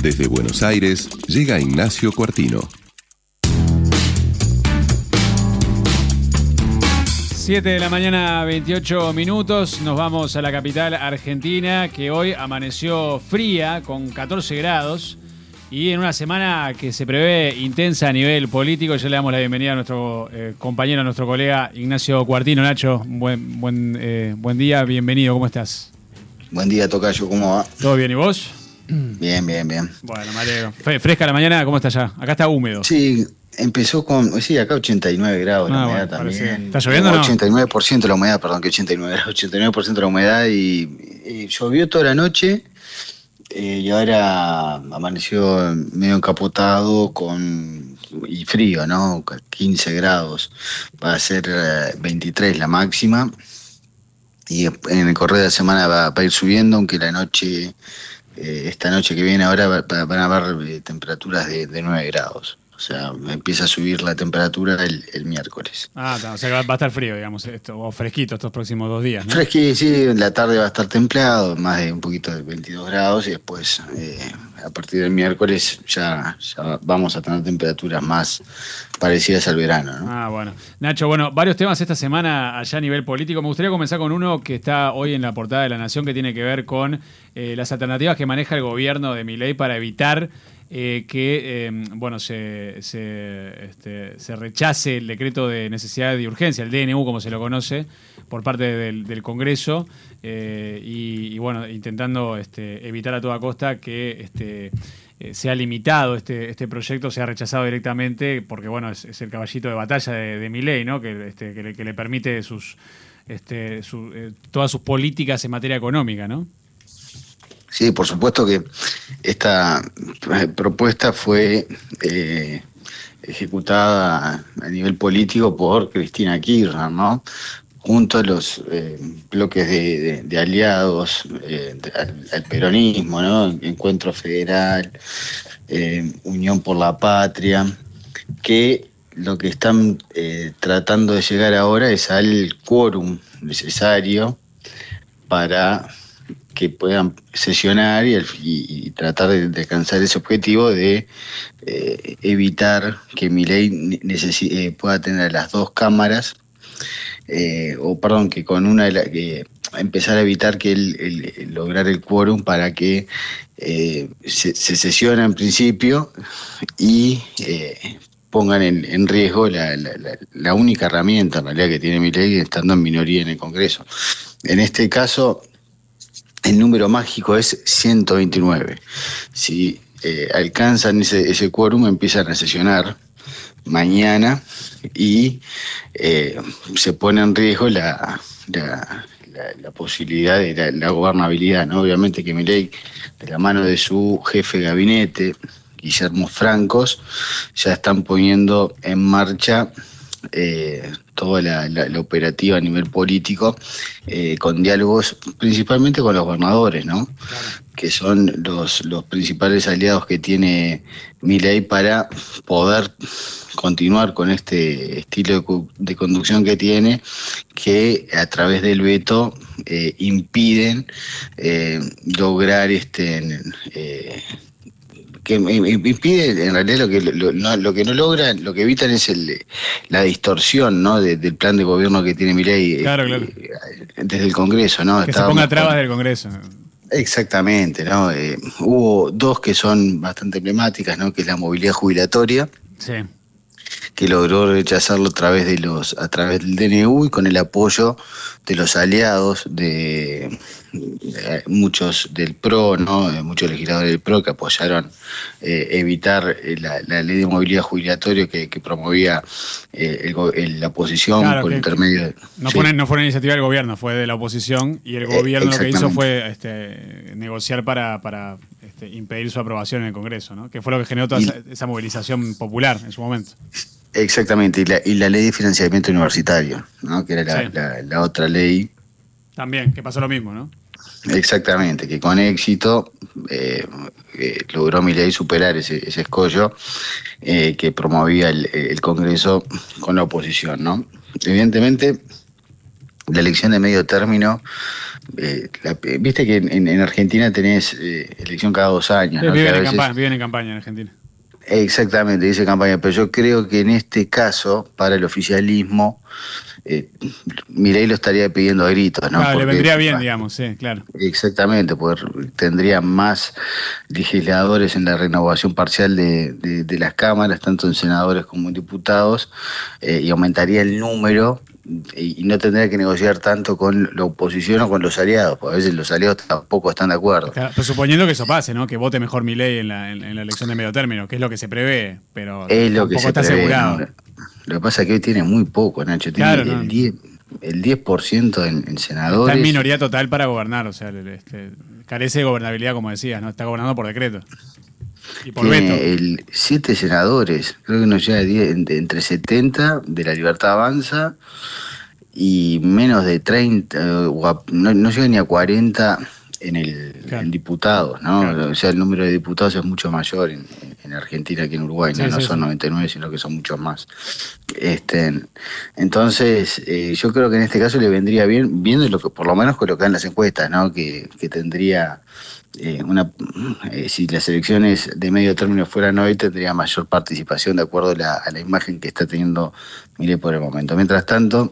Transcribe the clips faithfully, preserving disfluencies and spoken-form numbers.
Desde Buenos Aires llega Ignacio Cuartino. siete de la mañana, veintiocho minutos. Nos vamos a la capital argentina, que hoy amaneció fría, con catorce grados. Y en una semana que se prevé intensa a nivel político, ya le damos la bienvenida a nuestro eh, compañero, a nuestro colega Ignacio Cuartino. Nacho, buen, buen, eh, buen día, bienvenido, ¿cómo estás? Buen día, tocayo, ¿cómo va? ¿Todo bien y vos? Bien, bien, bien. Bueno, me alegro. Fresca la mañana, ¿cómo está allá? Acá está húmedo. Sí, empezó con, sí, acá ochenta y nueve grados ah, la bueno, humedad también. Parece. ¿Está lloviendo o no? ochenta y nueve por ciento la humedad, perdón, que ochenta y nueve, ochenta y nueve por ciento la humedad y, y llovió toda la noche eh, y ahora amaneció medio encapotado con y frío, ¿no? quince grados, va a ser eh, veintitrés la máxima y en el correr de la semana va, va a ir subiendo, aunque la noche... Eh, esta noche que viene ahora va, va, van a haber eh, temperaturas de, de nueve grados. O sea, empieza a subir la temperatura el, el miércoles. Ah, está, o sea que va, va a estar frío, digamos, esto, o fresquito estos próximos dos días, ¿no? Fresquito, sí, en la tarde va a estar templado, más de un poquito de veintidós grados, y después, eh, a partir del miércoles, ya, ya vamos a tener temperaturas más parecidas al verano, ¿no? Ah, bueno. Nacho, bueno, varios temas esta semana allá a nivel político. Me gustaría comenzar con uno que está hoy en la portada de La Nación, que tiene que ver con eh, las alternativas que maneja el gobierno de Milei para evitar eh, que, eh, bueno, se, se, este, se rechace el decreto de necesidad y urgencia, el D N U, como se lo conoce, por parte del, del Congreso, eh, y, y, bueno, intentando este, evitar a toda costa que... Este, Eh, sea limitado este, este proyecto, sea rechazado directamente, porque bueno, es, es el caballito de batalla de, de Milei, ¿no? Que, este, que, le, que le permite sus, este, su, eh, todas sus políticas en materia económica, ¿no? Sí, por supuesto que esta propuesta fue eh, ejecutada a nivel político por Cristina Kirchner, ¿no? Junto a los eh, bloques de, de, de aliados eh, de, al, al peronismo, ¿no? Encuentro Federal, eh, Unión por la Patria, que lo que están eh, tratando de llegar ahora es al quórum necesario para que puedan sesionar y, y, y tratar de, de alcanzar ese objetivo de eh, evitar que Milei necesi- eh, pueda tener las dos cámaras. Eh, o perdón, que con una de la, que empezar a evitar que él, él, él lograr el quórum para que eh, se, se sesione en principio y eh, pongan en, en riesgo la, la, la, la única herramienta en realidad que tiene Milei estando en minoría en el Congreso. En este caso, el número mágico es ciento veintinueve. Si eh, alcanzan ese, ese quórum, empiezan a sesionar mañana y eh, se pone en riesgo la, la, la, la posibilidad de la, la gobernabilidad, ¿no? Obviamente que Milei, de la mano de su jefe de gabinete, Guillermo Francos, ya están poniendo en marcha eh, toda la, la, la operativa a nivel político, eh, con diálogos principalmente con los gobernadores, ¿no? Claro. Que son los, los principales aliados que tiene Milei para poder continuar con este estilo de, de conducción que tiene, que a través del veto eh, impiden eh, lograr este eh, que impide en realidad lo que lo, no, lo que no logran, lo que evitan es el, la distorsión, ¿no? de, del plan de gobierno que tiene Milei, claro, eh, claro. desde el Congreso, ¿no? Que Estábamos se ponga trabas con... del Congreso. Exactamente, ¿no? Eh, hubo dos que son bastante emblemáticas, ¿no? Que es la movilidad jubilatoria. Sí. Que logró rechazarlo a través de los a través del D N U y con el apoyo de los aliados de, de muchos del P R O, ¿no? De muchos legisladores del P R O que apoyaron eh, evitar la, la ley de movilidad jubilatoria que, que promovía eh, el, el, la oposición, claro, por que, intermedio de, no, sí. fue, no fue una iniciativa del gobierno, fue de la oposición, y el gobierno eh, lo que hizo fue este, negociar para, para este, impedir su aprobación en el Congreso, ¿no? Que fue lo que generó toda y, esa, esa movilización popular en su momento. Exactamente, y la, y la ley de financiamiento universitario, ¿no? Que era la, sí. la, la otra ley. También, que pasó lo mismo, ¿no? Exactamente, que con éxito eh, eh, logró Milei superar ese, ese escollo eh, que promovía el, el Congreso con la oposición, ¿no? Evidentemente, la elección de medio término eh, la, viste que en, en Argentina tenés eh, elección cada dos años. Sí, ¿no? viven, en veces... campaña, viven en campaña en Argentina. Exactamente, dice campaña, pero yo creo que en este caso, para el oficialismo, eh, Milei lo estaría pidiendo a gritos, ¿no? Claro, porque, le vendría bien, digamos, sí, claro. Exactamente, porque tendría más legisladores en la renovación parcial de, de, de las cámaras, tanto en senadores como en diputados, eh, y aumentaría el número y, y no tendría que negociar tanto con la oposición o con los aliados, porque a veces los aliados tampoco están de acuerdo. Claro, pero suponiendo que eso pase, ¿no? Que vote mejor Milei en la, en, en la elección de medio término, que es lo que se prevé, pero es lo tampoco que se está prevé, asegurado. ¿no? Lo que pasa es que hoy tiene muy poco, Nacho, tiene Claro, el no. diez por ciento. El diez por ciento en, en senadores. Está en minoría total para gobernar, o sea, este, carece de gobernabilidad, como decías, ¿no? Está gobernando por decreto. Y por Tiene veto. el, siete senadores, creo que nos llega a diez, entre setenta de la Libertad Avanza y menos de treinta, no, no llega ni a cuarenta en el claro. en diputados, ¿no? Claro. O sea, el número de diputados es mucho mayor en, en Argentina que en Uruguay, sí, ¿no? Sí, no son sí. noventa y nueve, sino que son muchos más. Este, entonces, eh, yo creo que en este caso le vendría bien, viendo lo que, por lo menos con lo que dan las encuestas, ¿no? Que, que tendría eh, una, eh, si las elecciones de medio término fueran hoy, tendría mayor participación de acuerdo a la, a la imagen que está teniendo Milei por el momento. Mientras tanto,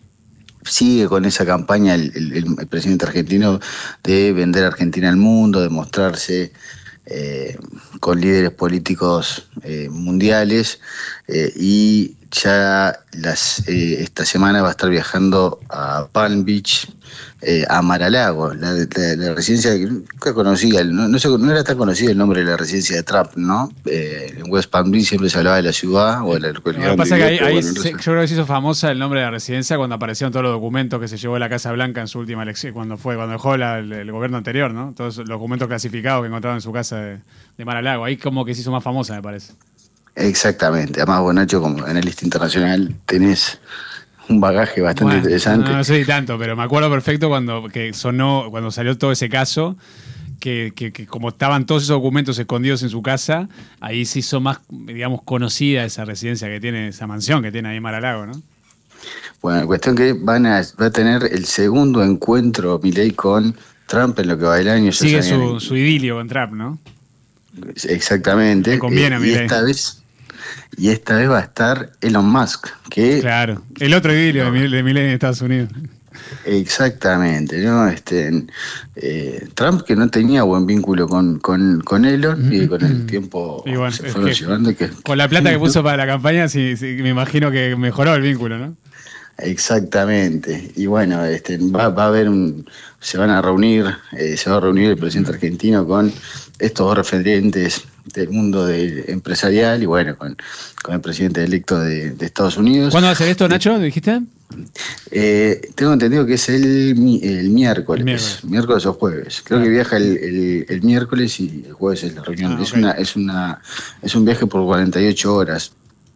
sigue con esa campaña el, el, el presidente argentino de vender a Argentina al mundo, de mostrarse eh, con líderes políticos eh, mundiales eh, y ya las, eh, esta semana va a estar viajando a Palm Beach, eh, a Mar-a-Lago, la, la, la residencia que nunca conocía, no, no, sé, no era tan conocido el nombre de la residencia de Trump, ¿no? Eh, en West Palm Beach siempre se hablaba de la ciudad o de la localidad. Lo que pasa es que ahí, ahí bueno, se, yo creo que se hizo famosa el nombre de la residencia cuando aparecieron todos los documentos que se llevó a la Casa Blanca en su última elección, cuando fue, cuando dejó la, el, el gobierno anterior, ¿no? Todos los documentos clasificados que encontraron en su casa de, de Mar-a-Lago. Ahí como que se hizo más famosa, me parece. Exactamente, además vos, Nacho, como analista internacional tenés un bagaje bastante bueno, interesante. No, no sé tanto, pero me acuerdo perfecto cuando que sonó, cuando salió todo ese caso, que, que, que como estaban todos esos documentos escondidos en su casa, ahí se hizo más, digamos, conocida esa residencia que tiene, esa mansión que tiene ahí en Mar-a-Lago, ¿no? Bueno, la cuestión que van a, va a tener el segundo encuentro Milei con Trump en lo que va el año. Sigue su, su idilio con Trump, ¿no? Exactamente. Le conviene a eh, y Milei. esta vez Y esta vez va a estar Elon Musk, que... Claro, el otro idilio no, de Milei en Estados Unidos. Exactamente, ¿no? Este, eh, Trump, que no tenía buen vínculo con, con, con Elon, y con el tiempo y bueno, se fueron que llevando. Que, con la plata que puso para la campaña, sí, sí, me imagino que mejoró el vínculo, ¿no? Exactamente, y bueno, este, va, va a haber un... Se van a reunir, eh, se va a reunir el presidente argentino con estos dos referentes del mundo de, empresarial y bueno, con, con el presidente electo de, de Estados Unidos. ¿Cuándo va a ser esto, Nacho? ¿Dijiste? Eh, tengo entendido que es el, el miércoles, miércoles, miércoles o jueves. Creo claro. que viaja el, el, el miércoles y el jueves es la reunión. Ah, es okay. una, es una, es un viaje por cuarenta y ocho horas.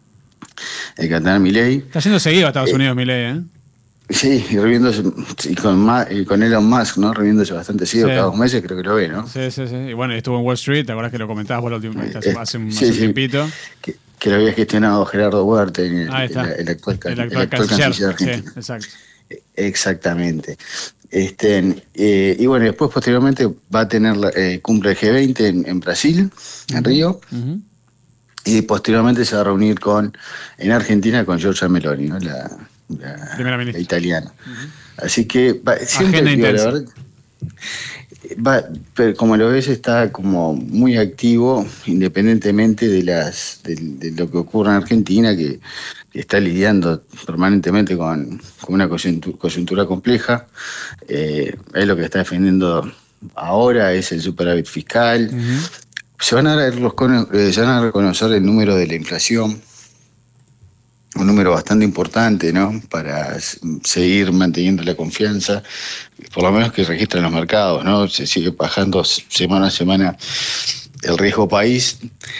El cantar Milei. Está yendo seguido a Estados eh, Unidos Milei, ¿eh? Sí, y reviéndose, y con, y con Elon Musk, ¿no? Reviéndose bastante seguido, sí. Cada dos meses creo que lo ve, ¿no? Sí, sí, sí. Y bueno, estuvo en Wall Street, ¿te acuerdas que lo comentabas vos la última vez? Eh, hace un, sí, hace un sí. tiempito. Que, que lo había gestionado Gerardo Huerta, el, Ahí está. el, el actual, el actual, el actual canciller, canciller argentino. Sí, exacto. Exactamente. Este, eh, y bueno, después posteriormente va a tener la eh, cumbre del G veinte en, en Brasil, en uh-huh. Río. Uh-huh. Y posteriormente se va a reunir con en Argentina con Giorgia Meloni, ¿no? la, la, la italiana. Uh-huh. Así que va, siempre digo, la verdad, va, pero como lo ves está como muy activo independientemente de las de, de lo que ocurre en Argentina, que, que está lidiando permanentemente con, con una coyuntura, coyuntura compleja. Eh, es lo que está defendiendo ahora, es el superávit fiscal. Uh-huh. Se van, a ver los, eh, se van a reconocer el número de la inflación, un número bastante importante, ¿no? Para seguir manteniendo la confianza, por lo menos que registran los mercados, ¿no? Se sigue bajando semana a semana el riesgo país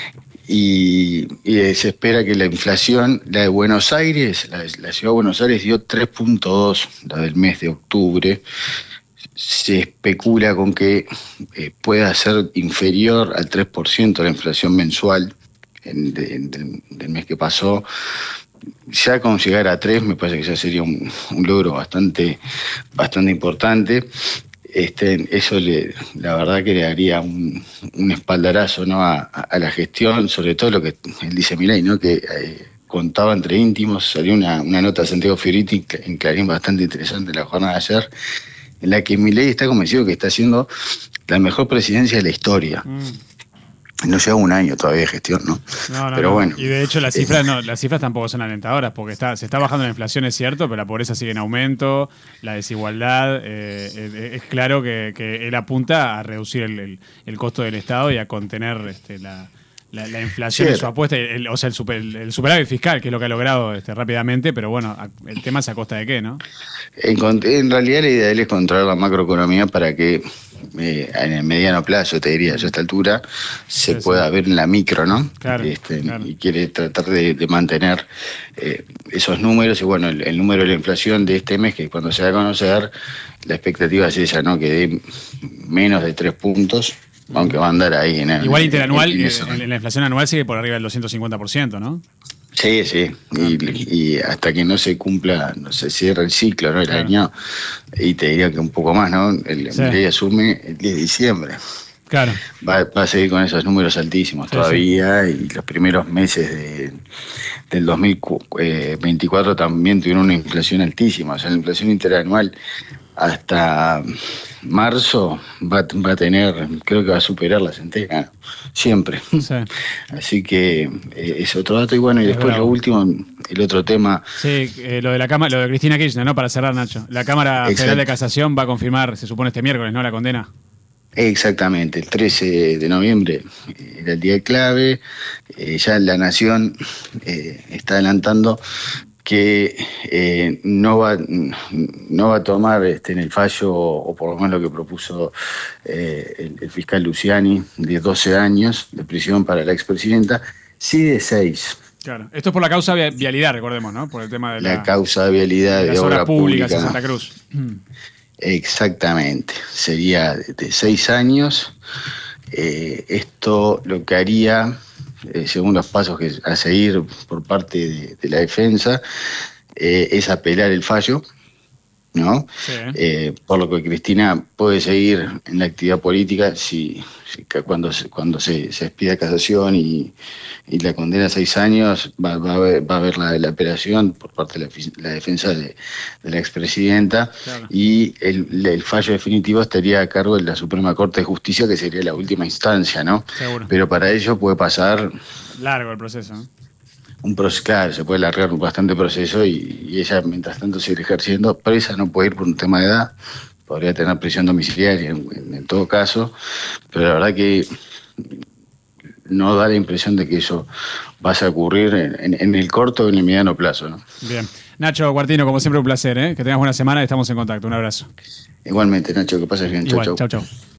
y, y se espera que la inflación, la de Buenos Aires, la, la ciudad de Buenos Aires dio tres punto dos, la del mes de octubre. Se especula con que eh, pueda ser inferior al tres por ciento la inflación mensual en, de, de, del mes que pasó. Ya con llegar a tres me parece que ya sería un, un logro bastante, bastante importante. este, eso le, la verdad que le daría un, un espaldarazo, ¿no? a, a la gestión, sobre todo lo que él dice Milei, ¿no? Que eh, contaba entre íntimos. Salió una, una nota de Santiago Fioriti en Clarín bastante interesante la jornada de ayer, en la que Milei está convencido que está haciendo la mejor presidencia de la historia. Mm. No lleva un año todavía de gestión, ¿no? No, no, pero no. bueno. Y de hecho las cifras, eh, no, las cifras tampoco son alentadoras, porque está, se está bajando la inflación, es cierto, pero la pobreza sigue en aumento, la desigualdad. Eh, eh, es claro que, que él apunta a reducir el, el, el costo del Estado y a contener este, la, la, la inflación en su apuesta, el, o sea, el, super, el, el superávit fiscal, que es lo que ha logrado este, rápidamente, pero bueno, el tema es a costa de qué, ¿no? En, en realidad la idea de él es controlar la macroeconomía para que Eh, en el mediano plazo, te diría, yo a esta altura, se sí, pueda sí. ver en la micro, ¿no? Claro, este, claro. Y quiere tratar de, de mantener eh, esos números. Y bueno, el, el número de la inflación de este mes, que cuando se va a conocer, la expectativa es esa, ¿no? Que dé menos de tres puntos, aunque va a andar ahí en el, igual interanual, en, en, en, en la inflación anual sigue por arriba del doscientos cincuenta por ciento, ¿no? Sí, sí, y, y hasta que no se cumpla, no se cierra el ciclo, ¿no? El claro. año, y te diría que un poco más, ¿no? El sí. Milei asume el diez de diciembre. Claro. Va, va a seguir con esos números altísimos sí, todavía, sí. Y los primeros meses de, del dos mil veinticuatro también tuvieron una inflación altísima. O sea, la inflación interanual hasta marzo va, va a tener, creo que va a superar la centena, siempre. Sí. Así que eh, es otro dato. Y bueno, y es después bravo. Lo último, el otro tema. Sí, eh, lo de la cámara, lo de Cristina Kirchner, ¿no? Para cerrar, Nacho. La Cámara Exacto. Federal de Casación va a confirmar, se supone este miércoles, ¿no? La condena. Exactamente, el trece de noviembre era el día clave. Eh, ya la Nación eh, está adelantando que eh, no va no va a tomar este, en el fallo, o por lo menos lo que propuso eh, el, el fiscal Luciani, de doce años de prisión para la expresidenta, sí de seis. Claro, esto es por la causa de vialidad, recordemos, ¿no? Por el tema de la, la causa de vialidad de, de las obra obras públicas pública en Santa Cruz. Exactamente, sería de, de seis años. Eh, esto lo que haría, eh, según los pasos que a seguir por parte de, de la defensa, eh, es apelar el fallo, ¿no? Sí. Eh, por lo que Cristina puede seguir en la actividad política si, si cuando, cuando se, se expida casación y, y la condena a seis años, va, va a haber, va a haber la, la apelación por parte de la, la defensa de, de la expresidenta, claro. Y el, el fallo definitivo estaría a cargo de la Suprema Corte de Justicia, que sería la última instancia, ¿no? Seguro. Pero para ello puede pasar largo el proceso, ¿no? Un proceso, claro, se puede alargar bastante proceso y, y ella mientras tanto sigue ejerciendo. Presa no puede ir por un tema de edad, podría tener prisión domiciliaria en, en, en todo caso, pero la verdad que no da la impresión de que eso vaya a ocurrir en, en, en el corto o en el mediano plazo, ¿no? Bien. Nacho Quartino, como siempre un placer, ¿eh? Que tengas buena semana y estamos en contacto. Un abrazo. Igualmente, Nacho, que pases bien. Igual, chau, chau. Chau, chau.